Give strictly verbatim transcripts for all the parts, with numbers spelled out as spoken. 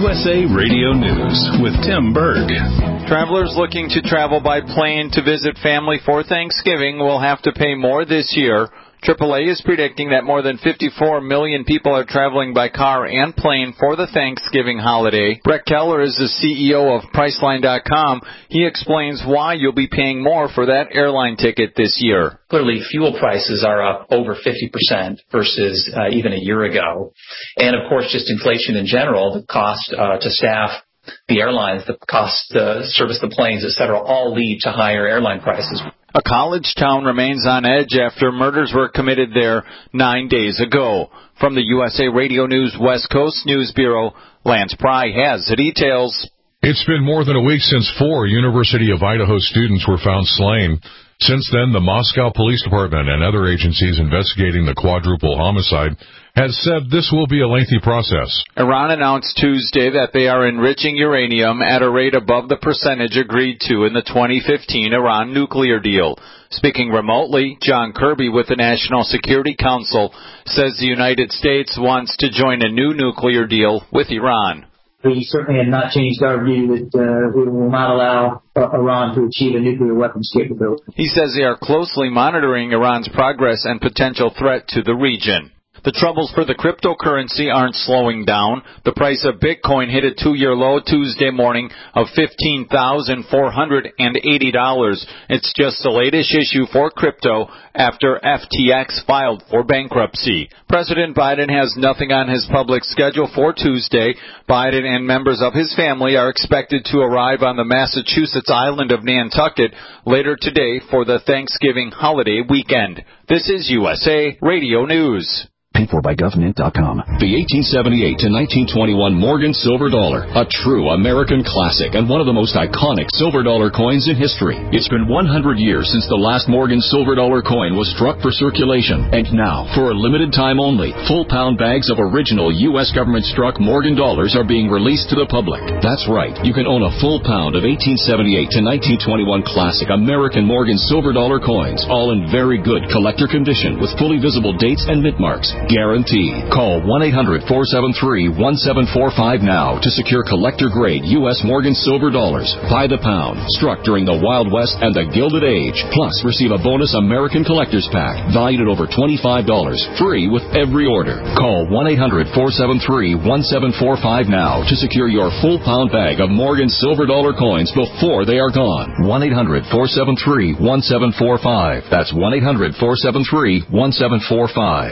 U S A Radio News with Tim Berg. Travelers looking to travel by plane to visit family for Thanksgiving will have to pay more this year. triple A is predicting that more than fifty-four million people are traveling by car and plane for the Thanksgiving holiday. Brett Keller is the C E O of Priceline dot com. He explains why you'll be paying more for that airline ticket this year. Clearly, fuel prices are up over fifty percent versus uh, even a year ago. And, of course, just inflation in general, the cost uh, to staff the airlines, the cost to service the planes, et cetera, all lead to higher airline prices. A college town remains on edge after murders were committed there nine days ago. From the U S A Radio News West Coast News Bureau, Lance Pry has the details. It's been more than a week since four University of Idaho students were found slain. Since then, the Moscow Police Department and other agencies investigating the quadruple homicide has said this will be a lengthy process. Iran announced Tuesday that they are enriching uranium at a rate above the percentage agreed to in the twenty fifteen Iran nuclear deal. Speaking remotely, John Kirby with the National Security Council says the United States wants to join a new nuclear deal with Iran. We certainly have not changed our view that uh, we will not allow uh, Iran to achieve a nuclear weapons capability. He says they are closely monitoring Iran's progress and potential threat to the region. The troubles for the cryptocurrency aren't slowing down. The price of Bitcoin hit a two-year low Tuesday morning of fifteen thousand four hundred eighty dollars. It's just the latest issue for crypto after F T X filed for bankruptcy. President Biden has nothing on his public schedule for Tuesday. Biden and members of his family are expected to arrive on the Massachusetts island of Nantucket later today for the Thanksgiving holiday weekend. This is U S A Radio News. Paid for by government dot com. The eighteen seventy-eight to nineteen twenty-one Morgan Silver Dollar, a true American classic and one of the most iconic silver dollar coins in history. It's been one hundred years since the last Morgan Silver Dollar coin was struck for circulation. And now, for a limited time only, full pound bags of original U S government-struck Morgan dollars are being released to the public. That's right. You can own a full pound of eighteen seventy-eight to nineteen twenty-one classic American Morgan Silver Dollar coins, all in very good collector condition with fully visible dates and mint marks. Guaranteed. Call one eight hundred four seven three one seven four five now to secure collector-grade U S Morgan Silver Dollars by the pound, struck during the Wild West and the Gilded Age. Plus, receive a bonus American Collector's Pack valued at over twenty-five dollars, free with every order. Call one eight hundred four seven three one seven four five now to secure your full pound bag of Morgan Silver Dollar coins before they are gone. one eight hundred four seven three one seven four five. That's one eight hundred four seven three one seven four five.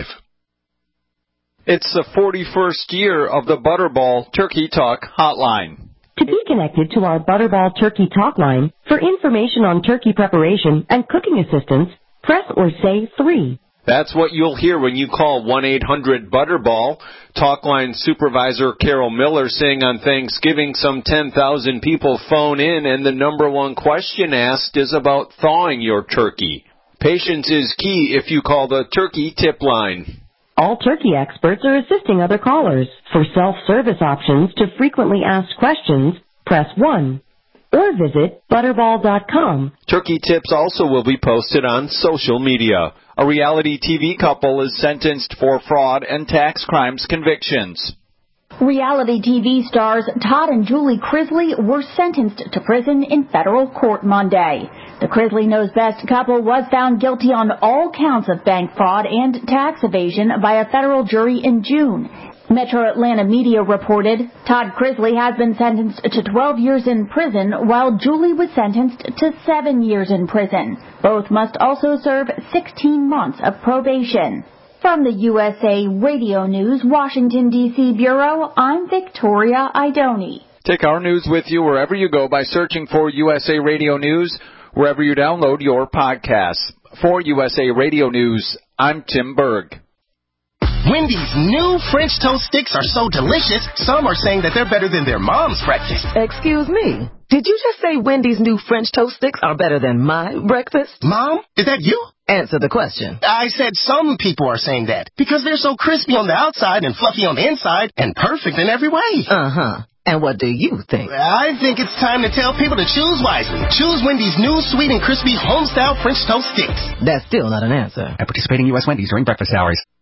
It's the forty-first year of the Butterball Turkey Talk Hotline. To be connected to our Butterball Turkey Talk line for information on turkey preparation and cooking assistance, press or say three. That's what you'll hear when you call one eight hundred Butterball. Talkline supervisor Carol Miller saying on Thanksgiving some ten thousand people phone in and the number one question asked is about thawing your turkey. Patience is key if you call the turkey tip line. All turkey experts are assisting other callers. For self-service options to frequently asked questions, press one. Or visit butterball dot com. Turkey tips also will be posted on social media. A reality T V couple is sentenced for fraud and tax crimes convictions. Reality T V stars Todd and Julie Crisley were sentenced to prison in federal court Monday. The Crisley Knows Best couple was found guilty on all counts of bank fraud and tax evasion by a federal jury in June. Metro Atlanta media reported Todd Crisley has been sentenced to twelve years in prison, while Julie was sentenced to seven years in prison. Both must also serve sixteen months of probation. From the U S A Radio News Washington, D C Bureau, I'm Victoria Idoni. Take our news with you wherever you go by searching for U S A Radio News, wherever you download your podcasts. For U S A Radio News, I'm Tim Berg. Wendy's new French toast sticks are so delicious, some are saying that they're better than their mom's breakfast. Excuse me, did you just say Wendy's new French toast sticks are better than my breakfast? Mom, is that you? Answer the question. I said some people are saying that because they're so crispy on the outside and fluffy on the inside and perfect in every way. Uh-huh. And what do you think? I think it's time to tell people to choose wisely. Choose Wendy's new sweet and crispy home-style French toast sticks. That's still not an answer. At participating U S Wendy's during breakfast hours.